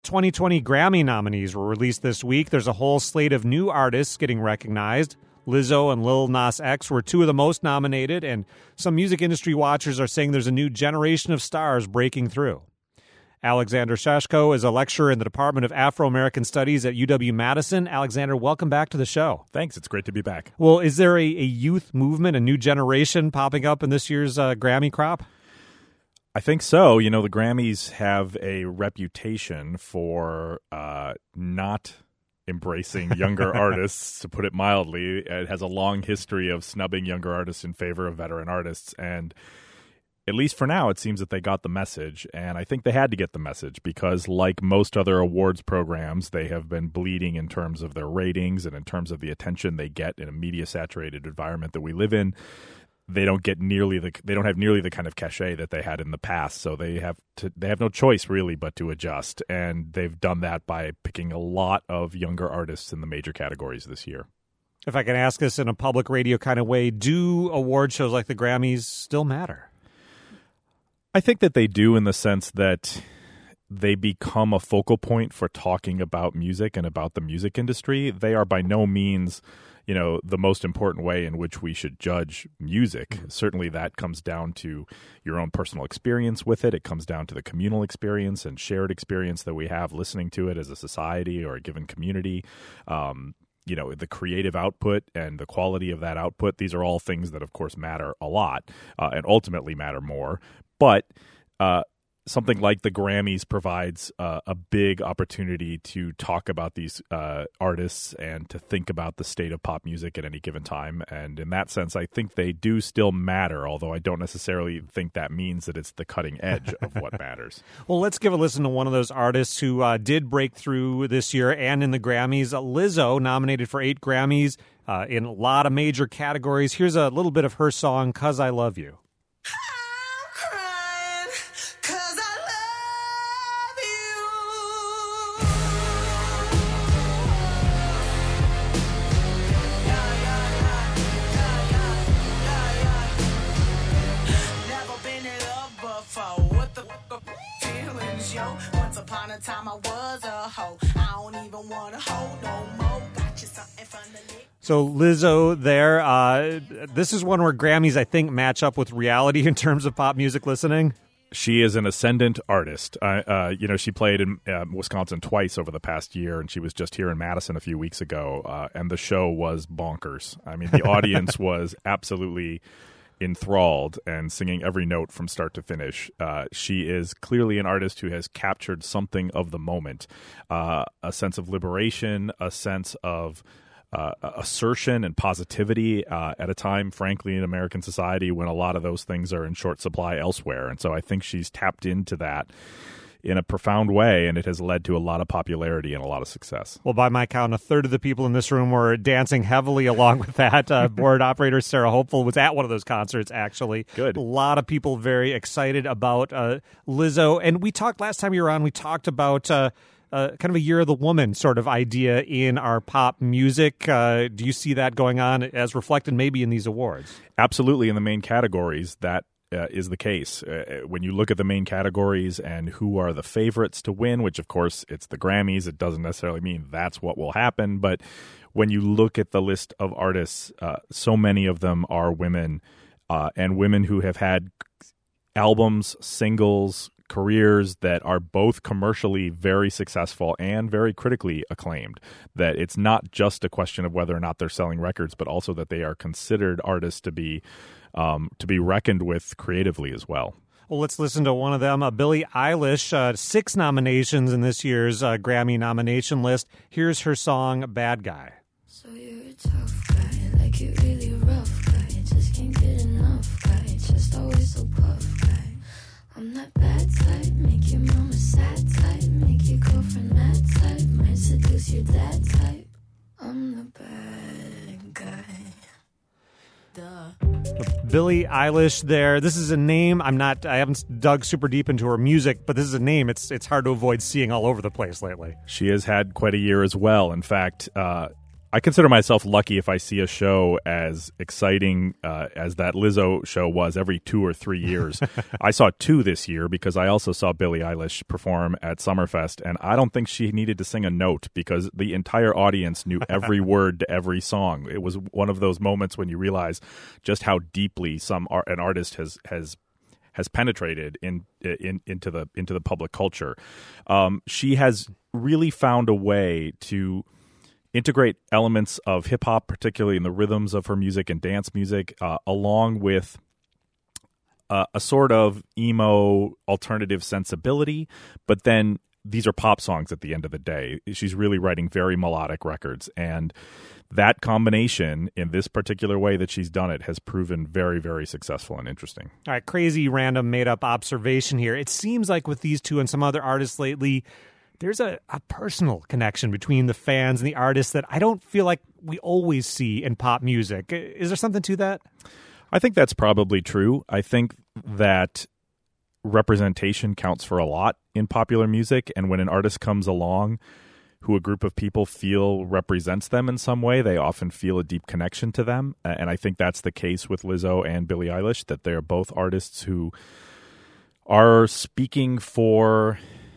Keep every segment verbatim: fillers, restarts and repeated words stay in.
twenty twenty Grammy nominees were released this week. There's a whole slate of new artists getting recognized. Lizzo and Lil Nas X were two of the most nominated, and some music industry watchers are saying there's a new generation of stars breaking through. Alexander Shashko is a lecturer in the Department of Afro-American Studies at U W-Madison. Alexander, welcome back to the show. Thanks. It's great to be back. Well, is there a, a youth movement, a new generation popping up in this year's uh, Grammy crop? I think so. You know, the Grammys have a reputation for uh, not embracing younger artists, to put it mildly. It has a long history of snubbing younger artists in favor of veteran artists. And at least for now, it seems that they got the message. And I think they had to get the message because, like most other awards programs, they have been bleeding in terms of their ratings and in terms of the attention they get in a media-saturated environment that we live in. They don't get nearly the they don't have nearly the kind of cachet that they had in the past, so they have to they have no choice really but to adjust, and they've done that by picking a lot of younger artists in the major categories this year. If I can ask this in a public radio kind of way, do award shows like the Grammys still matter? I think that they do, in the sense that they become a focal point for talking about music and about the music industry. They are by no means, you know, the most important way in which we should judge music. Mm-hmm. Certainly that comes down to your own personal experience with it. It comes down to the communal experience and shared experience that we have listening to it as a society or a given community. Um, you know, the creative output and the quality of that output. These are all things that, of course, matter a lot uh, and ultimately matter more. But uh something like the Grammys provides uh, a big opportunity to talk about these uh, artists and to think about the state of pop music at any given time. And in that sense, I think they do still matter, although I don't necessarily think that means that it's the cutting edge of what matters. Well, let's give a listen to one of those artists who uh, did break through this year and in the Grammys. Lizzo, nominated for eight Grammys uh, in a lot of major categories. Here's a little bit of her song, "'Cause I Love You." Once upon a time I was a hoe. I don't even want to hold no more. Got you something from the Nick. So Lizzo there. Uh, this is one where Grammys, I think, match up with reality in terms of pop music listening. She is an ascendant artist. Uh, uh, you know, she played in uh, Wisconsin twice over the past year, and she was just here in Madison a few weeks ago, uh, and the show was bonkers. I mean, the audience was absolutely enthralled and singing every note from start to finish. Uh, she is clearly an artist who has captured something of the moment, uh, a sense of liberation, a sense of uh, assertion and positivity uh, at a time, frankly, in American society when a lot of those things are in short supply elsewhere. And so I think she's tapped into that in a profound way, and it has led to a lot of popularity and a lot of success. Well, by my count, a third of the people in this room were dancing heavily along with that. Uh, board operator Sarah Hopeful was at one of those concerts, actually. Good. A lot of people very excited about uh, Lizzo. And we talked last time you were on, we talked about uh, uh, kind of a Year of the Woman sort of idea in our pop music. Uh, do you see that going on as reflected maybe in these awards? Absolutely. In the main categories, that Uh, is the case. Uh, when you look at the main categories and who are the favorites to win, which of course it's the Grammys, it doesn't necessarily mean that's what will happen. But when you look at the list of artists, uh, so many of them are women uh, and women who have had albums, singles, careers that are both commercially very successful and very critically acclaimed. That it's not just a question of whether or not they're selling records, but also that they are considered artists to be Um, to be reckoned with creatively as well. Well, let's listen to one of them. Uh, Billie Eilish, uh, six nominations in this year's uh, Grammy nomination list. Here's her song, "Bad Guy." So you're a tough guy, like you're really rough guy. Just can't get enough guy, just always so puff guy. I'm that bad type, make your mama sad type, make your girlfriend mad type, might seduce your dad type. I'm the bad guy. Duh. Billie Eilish there. This is a name I'm not, I haven't dug super deep into her music, but this is a name it's it's hard to avoid seeing all over the place lately. She has had quite a year as well. In fact, uh, I consider myself lucky if I see a show as exciting uh, as that Lizzo show was every two or three years. I saw two this year because I also saw Billie Eilish perform at Summerfest, and I don't think she needed to sing a note because the entire audience knew every word to every song. It was one of those moments when you realize just how deeply some art, an artist has has has penetrated in, in into the into the public culture. Um, she has really found a way to integrate elements of hip-hop, particularly in the rhythms of her music and dance music, uh, along with uh, a sort of emo alternative sensibility, but then these are pop songs at the end of the day. She's really writing very melodic records, and that combination in this particular way that she's done it has proven very, very successful and interesting. All right, crazy, random, made-up observation here. It seems like with these two and some other artists lately, there's a, a personal connection between the fans and the artists that I don't feel like we always see in pop music. Is there something to that? I think that's probably true. I think that representation counts for a lot in popular music, and when an artist comes along who a group of people feel represents them in some way, they often feel a deep connection to them. And I think that's the case with Lizzo and Billie Eilish, that they're both artists who are speaking for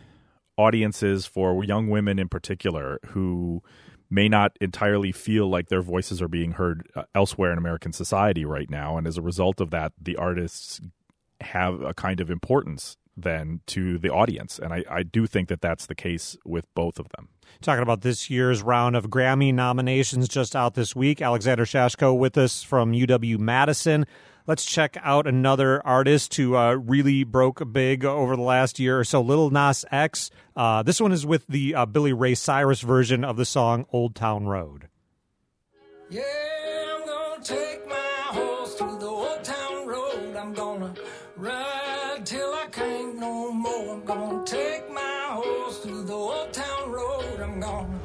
audiences, for young women in particular, who may not entirely feel like their voices are being heard uh, elsewhere in American society right now. And as a result of that, the artists have a kind of importance then to the audience. And I, I do think that that's the case with both of them. Talking about this year's round of Grammy nominations just out this week, Alexander Shashko with us from U W-Madison. Let's check out another artist who uh, really broke big over the last year or so, Lil Nas X. Uh, this one is with the uh, Billy Ray Cyrus version of the song Old Town Road. Yeah, I'm gonna take my horse to the old town road. I'm gonna ride till I can't no more. I'm gonna take my horse to the old town road. I'm gonna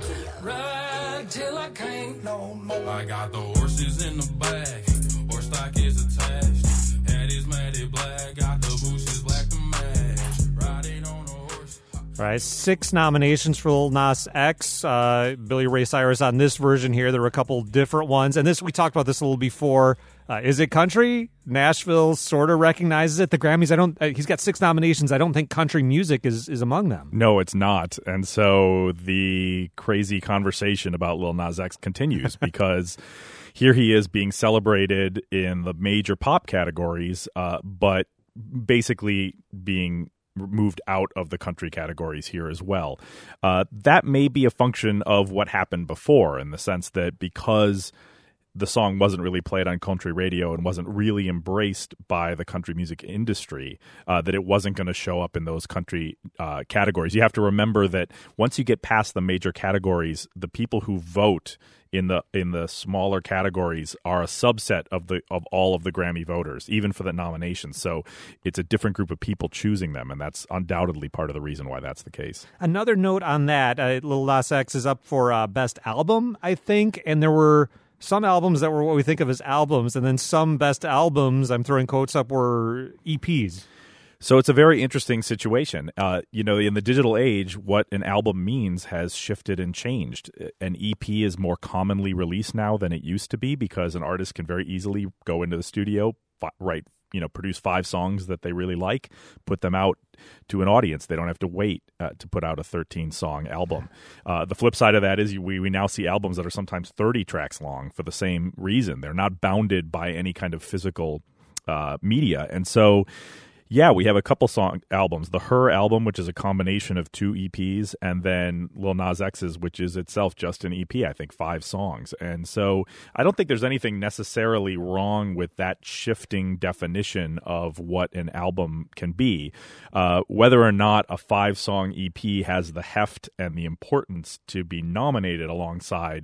ride till I can't no more. I got the horses in the bag. Horse stock is attached. Head is matted black. Got the bushes black to match. Riding on a horse. All right, six nominations for Lil Nas X. Uh, Billy Ray Cyrus on this version here. There were a couple different ones. And this, we talked about this a little before. Uh, is it country? Nashville sort of recognizes it. The Grammys, I don't. Uh, he's got six nominations. I don't think country music is, is among them. No, it's not. And so the crazy conversation about Lil Nas X continues because here he is being celebrated in the major pop categories, uh, but basically being moved out of the country categories here as well. Uh, that may be a function of what happened before, in the sense that because the song wasn't really played on country radio and wasn't really embraced by the country music industry, uh, that it wasn't going to show up in those country uh, categories. You have to remember that once you get past the major categories, the people who vote in the in the smaller categories are a subset of the of all of the Grammy voters, even for the nominations. So it's a different group of people choosing them, and that's undoubtedly part of the reason why that's the case. Another note on that, uh, Lil Nas X is up for uh, Best Album, I think, and there were some albums that were what we think of as albums, and then some best albums, I'm throwing quotes up, were E Ps. So it's a very interesting situation. Uh, you know, in the digital age, what an album means has shifted and changed. An E P is more commonly released now than it used to be because an artist can very easily go into the studio, fi- write, you know, produce five songs that they really like, put them out to an audience. They don't have to wait uh, to put out a thirteen-song album. Uh, the flip side of that is we, we now see albums that are sometimes thirty tracks long for the same reason. They're not bounded by any kind of physical uh, media. And so, yeah, we have a couple song albums. The Her album, which is a combination of two E Ps, and then Lil Nas X's, which is itself just an E P, I think five songs. And so I don't think there's anything necessarily wrong with that shifting definition of what an album can be. Uh, whether or not a five-song E P has the heft and the importance to be nominated alongside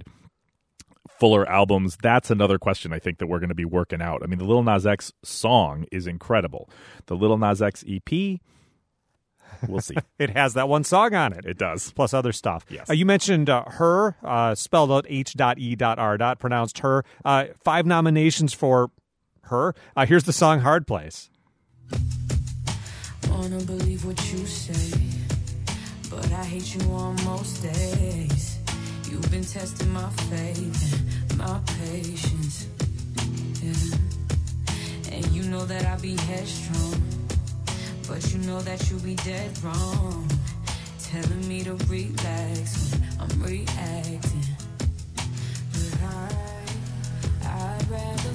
fuller albums, that's another question I think that we're going to be working out. I mean, the Lil Nas X song is incredible. The Lil Nas X E P, we'll see. It has that one song on it. It does. Plus other stuff. Yes. Uh, you mentioned uh, Her, uh, spelled out H E R, pronounced Her. Uh, five nominations for Her. Uh, here's the song Hard Place. Wanna believe what you say, but I hate you on most days. You've been testing my faith and my patience. Yeah. And you know that I be headstrong, but you know that you be dead wrong. Telling me to relax when I'm reacting. But I, I'd rather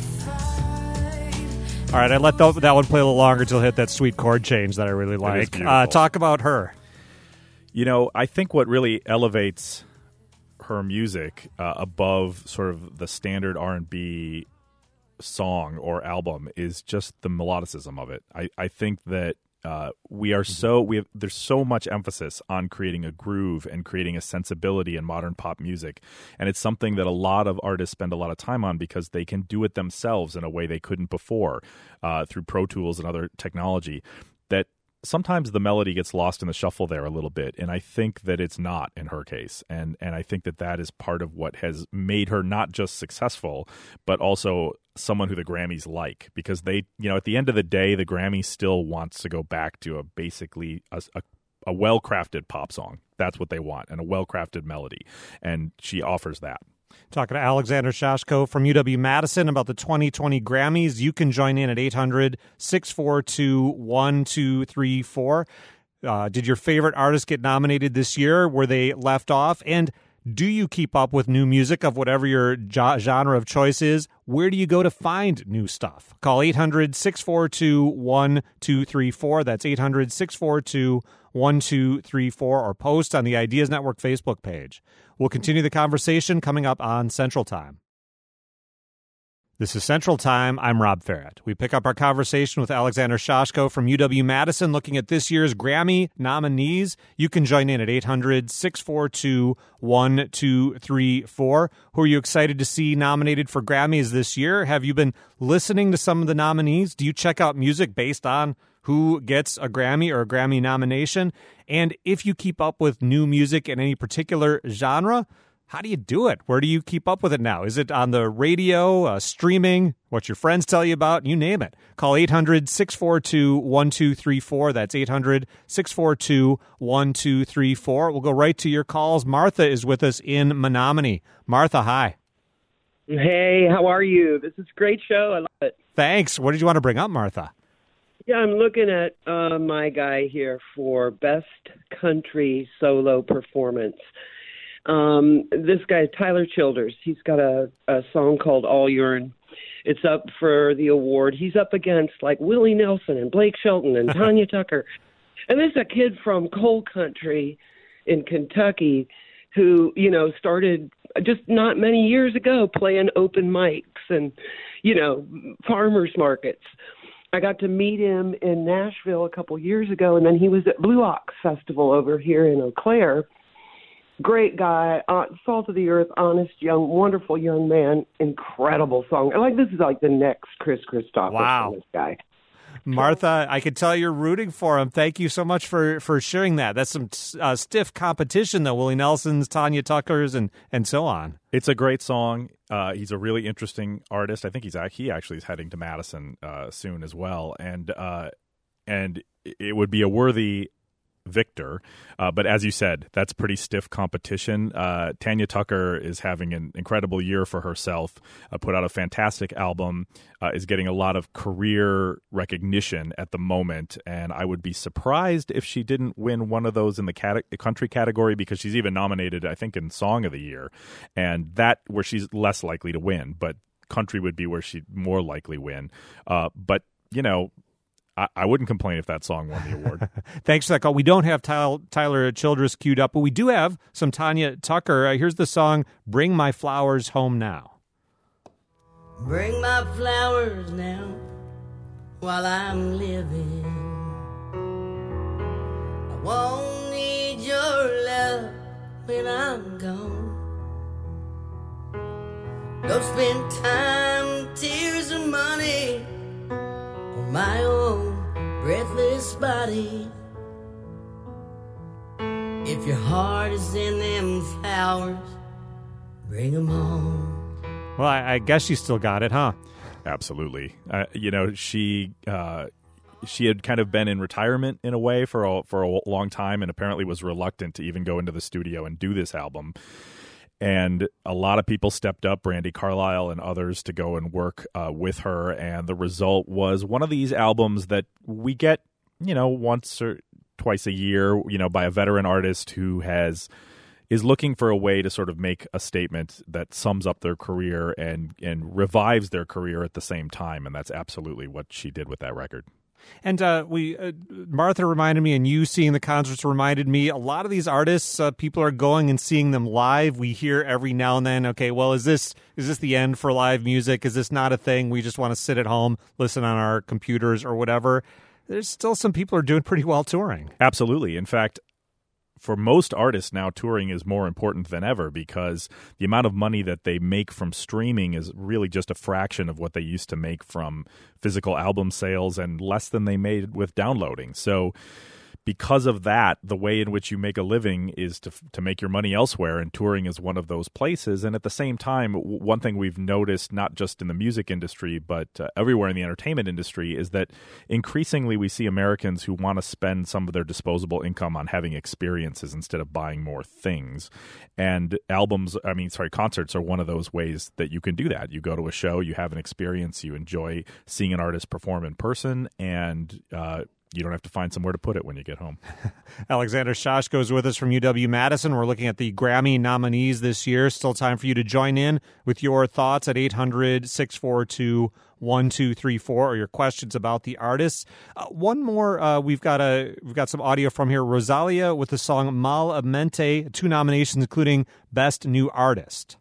fight. All right, I let th- that one play a little longer until it hit that sweet chord change that I really like. Uh, talk about her. You know, I think what really elevates her music uh, above sort of the standard R and B song or album is just the melodicism of it. I, I think that uh, we are so we have there's so much emphasis on creating a groove and creating a sensibility in modern pop music, and it's something that a lot of artists spend a lot of time on because they can do it themselves in a way they couldn't before uh, through Pro Tools and other technology. That sometimes the melody gets lost in the shuffle there a little bit, and I think that it's not in her case. And and I think that that is part of what has made her not just successful, but also someone who the Grammys like, because they, you know, at the end of the day, the Grammy still wants to go back to a basically a, a, a well-crafted pop song. That's what they want, and a well-crafted melody. And she offers that. Talking to Alexander Shashko from U W-Madison about the twenty twenty Grammys. You can join in at eight hundred, six four two, one two three four. Uh, did your favorite artist get nominated this year? Were they left off? And do you keep up with new music of whatever your jo- genre of choice is? Where do you go to find new stuff? Call eight hundred, six four two, one two three four. That's eight hundred, six four two, one two three four, or post on the Ideas Network Facebook page. We'll continue the conversation coming up on Central Time. This is Central Time. I'm Rob Farrett. We pick up our conversation with Alexander Shashko from U W-Madison looking at this year's Grammy nominees. You can join in at eight hundred, six four two, one two three four. Who are you excited to see nominated for Grammys this year? Have you been listening to some of the nominees? Do you check out music based on who gets a Grammy or a Grammy nomination? And if you keep up with new music in any particular genre, how do you do it? Where do you keep up with it now? Is it on the radio, uh, streaming, what your friends tell you about? You name it. Call eight hundred, six four two, one two three four. That's eight hundred, six four two, one two three four. We'll go right to your calls. Martha is with us in Menominee. Martha, hi. Hey, how are you? This is a great show. I love it. Thanks. What did you want to bring up, Martha? Yeah, I'm looking at uh, my guy here for Best Country Solo Performance. Um, this guy, Tyler Childers, he's got a, a song called All Urine. It's up for the award. He's up against like Willie Nelson and Blake Shelton and Tanya Tucker. And there's a kid from coal country in Kentucky who, you know, started just not many years ago playing open mics and, you know, farmers markets. I got to meet him in Nashville a couple years ago, and then he was at Blue Ox Festival over here in Eau Claire. Great guy, uh, salt of the earth, honest, young, wonderful young man, incredible song. Like, this is like the next Chris Christopher. Wow. This guy. Martha, I could tell you're rooting for him. Thank you so much for, for sharing that. That's some uh, stiff competition, though. Willie Nelson's, Tanya Tucker's, and, and so on. It's a great song. Uh, he's a really interesting artist. I think he's he actually is heading to Madison uh, soon as well, and uh, and it would be a worthy victor. Uh, but as you said, that's pretty stiff competition. Uh, Tanya Tucker is having an incredible year for herself, uh, put out a fantastic album, uh, is getting a lot of career recognition at the moment. And I would be surprised if she didn't win one of those in the cat- country category, because she's even nominated, I think, in Song of the Year. And that where she's less likely to win, but country would be where she'd more likely win. Uh, but, you know, I, I wouldn't complain if that song won the award. Thanks for that call. We don't have Tyler, Tyler Childers queued up, but we do have some Tanya Tucker. Uh, here's the song, Bring My Flowers Home Now. Bring my flowers now while I'm living. I won't need your love when I'm gone. Don't spend time, tears, and money on my own breathless body. If your heart is in them flowers, bring them home. Well, I, I guess she still got it, huh? Absolutely. Uh, you know, she uh, she had kind of been in retirement in a way for a, for a long time, and apparently was reluctant to even go into the studio and do this album. And a lot of people stepped up, Brandi Carlile and others, to go and work uh, with her. And the result was one of these albums that we get, you know, once or twice a year, you know, by a veteran artist who has is looking for a way to sort of make a statement that sums up their career and and revives their career at the same time. And that's absolutely what she did with that record. And uh, we, uh, Martha reminded me, and you seeing the concerts reminded me, a lot of these artists, uh, people are going and seeing them live. We hear every now and then, okay, well, is this is this the end for live music? Is this not a thing? We just want to sit at home, listen on our computers or whatever. There's still some people who are doing pretty well touring. Absolutely. In fact, for most artists now, touring is more important than ever because the amount of money that they make from streaming is really just a fraction of what they used to make from physical album sales and less than they made with downloading. So because of that, the way in which you make a living is to to make your money elsewhere, and touring is one of those places. And at the same time, one thing we've noticed, not just in the music industry, but uh, everywhere in the entertainment industry, is that increasingly we see Americans who want to spend some of their disposable income on having experiences instead of buying more things. And albums, I mean, sorry, concerts are one of those ways that you can do that. You go to a show, you have an experience, you enjoy seeing an artist perform in person, and uh you don't have to find somewhere to put it when you get home. Alexander Shashko is with us from U W-Madison. We're looking at the Grammy nominees this year. Still time for you to join in with your thoughts at eight hundred, six four two, one two three four or your questions about the artists. Uh, one more, uh, we've got a we've got some audio from here. Rosalia with the song Malamente, two nominations including Best New Artist.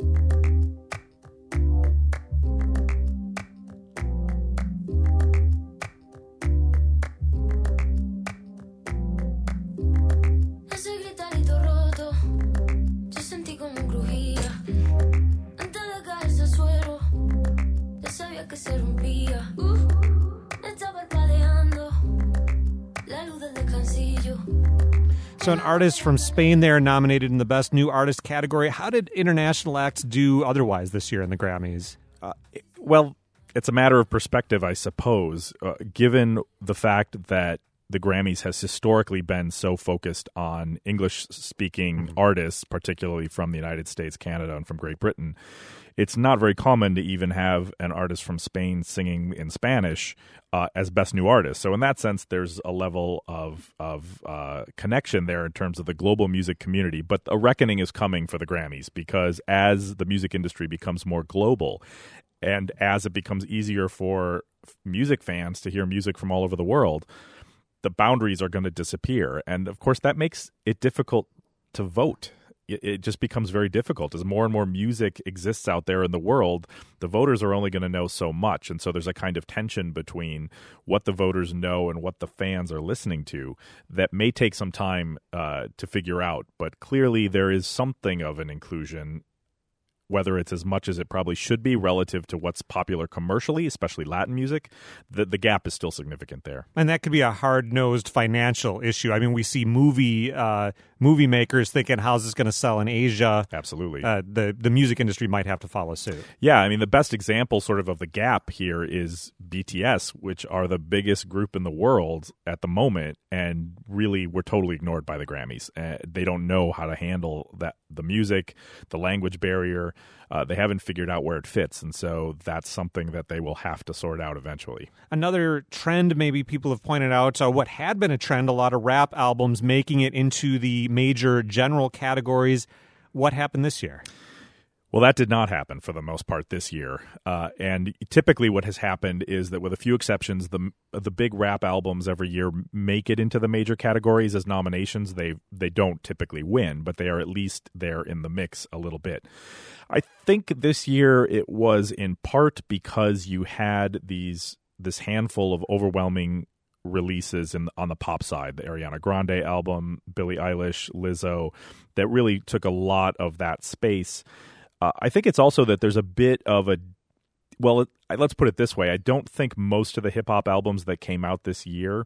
So an artist from Spain there nominated in the Best New Artist category. How did international acts do otherwise this year in the Grammys? Uh, well, it's a matter of perspective, I suppose, uh, given the fact that the Grammys has historically been so focused on English-speaking mm-hmm. artists, particularly from the United States, Canada, and from Great Britain. It's not very common to even have an artist from Spain singing in Spanish uh, as Best New Artist. So in that sense, there's a level of of uh, connection there in terms of the global music community. But a reckoning is coming for the Grammys because as the music industry becomes more global and as it becomes easier for music fans to hear music from all over the world, the boundaries are going to disappear. And of course, that makes it difficult to vote. It just becomes very difficult. As more and more music exists out there in the world, the voters are only going to know so much. And so there's a kind of tension between what the voters know and what the fans are listening to that may take some time uh, to figure out. But clearly there is something of an inclusion, whether it's as much as it probably should be relative to what's popular commercially, especially Latin music, the, the gap is still significant there. And that could be a hard-nosed financial issue. I mean, we see movie uh, movie makers thinking, how's this going to sell in Asia? Absolutely. Uh, the, the music industry might have to follow suit. Yeah, I mean, the best example sort of of the gap here is B T S, which are the biggest group in the world at the moment, and really were totally ignored by the Grammys. Uh, they don't know how to handle that, the music, the language barrier. Uh, they haven't figured out where it fits, and so that's something that they will have to sort out eventually. Another trend maybe people have pointed out, uh, what had been a trend, a lot of rap albums making it into the major general categories. What happened this year? Well, that did not happen for the most part this year. Uh, and typically what has happened is that with a few exceptions, the the big rap albums every year make it into the major categories as nominations. They they don't typically win, but they are at least there in the mix a little bit. I think this year it was in part because you had these this handful of overwhelming releases in on the pop side, the Ariana Grande album, Billie Eilish, Lizzo, that really took a lot of that space. Uh, I think it's also that there's a bit of a, well, it, let's put it this way. I don't think most of the hip-hop albums that came out this year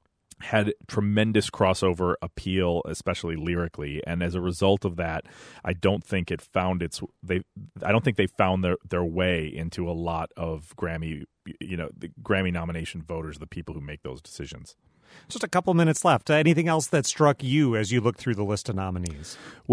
had tremendous crossover appeal, especially lyrically. And as a result of that, I don't think it found its, they, I don't think they found their, their way into a lot of Grammy, you know, the Grammy nomination voters, the people who make those decisions. Just a couple minutes left. Uh, anything else that struck you as you looked through the list of nominees? Well,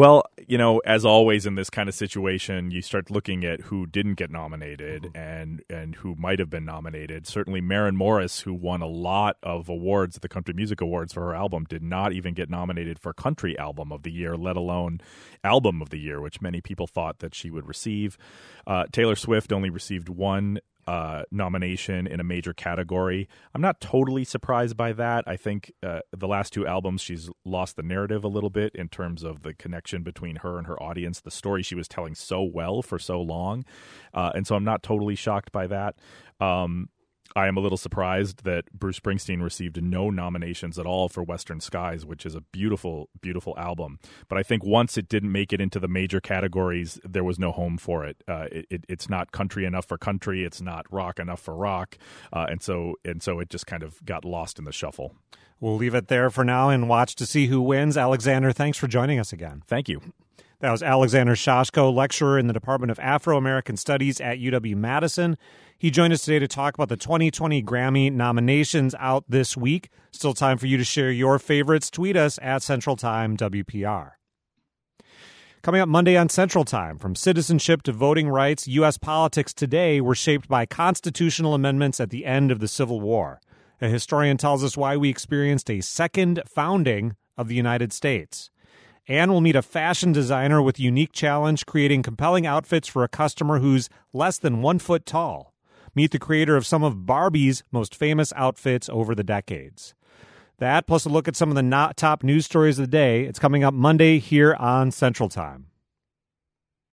you know, as always in this kind of situation, you start looking at who didn't get nominated mm-hmm. and and who might have been nominated. Certainly Maren Morris, who won a lot of awards at the Country Music Awards for her album, did not even get nominated for Country Album of the Year, let alone Album of the Year, which many people thought that she would receive. Uh, Taylor Swift only received one Uh, nomination in a major category. I'm not totally surprised by that. I think uh, the last two albums, she's lost the narrative a little bit in terms of the connection between her and her audience, the story she was telling so well for so long. Uh, and so I'm not totally shocked by that. Um, I am a little surprised that Bruce Springsteen received no nominations at all for Western Skies, which is a beautiful, beautiful album. But I think once it didn't make it into the major categories, there was no home for it. Uh, it, it it's not country enough for country. It's not rock enough for rock. Uh, and so and so it just kind of got lost in the shuffle. We'll leave it there for now and watch to see who wins. Alexander, thanks for joining us again. Thank you. That was Alexander Shashko, lecturer in the Department of Afro-American Studies at U W-Madison. He joined us today to talk about the twenty twenty Grammy nominations out this week. Still time for you to share your favorites. Tweet us at Central Time W P R. Coming up Monday on Central Time, from citizenship to voting rights, U S politics today were shaped by constitutional amendments at the end of the Civil War. A historian tells us why we experienced a second founding of the United States. And we'll meet a fashion designer with a unique challenge, creating compelling outfits for a customer who's less than one foot tall. Meet the creator of some of Barbie's most famous outfits over the decades. That, plus a look at some of the not top news stories of the day. It's coming up Monday here on Central Time.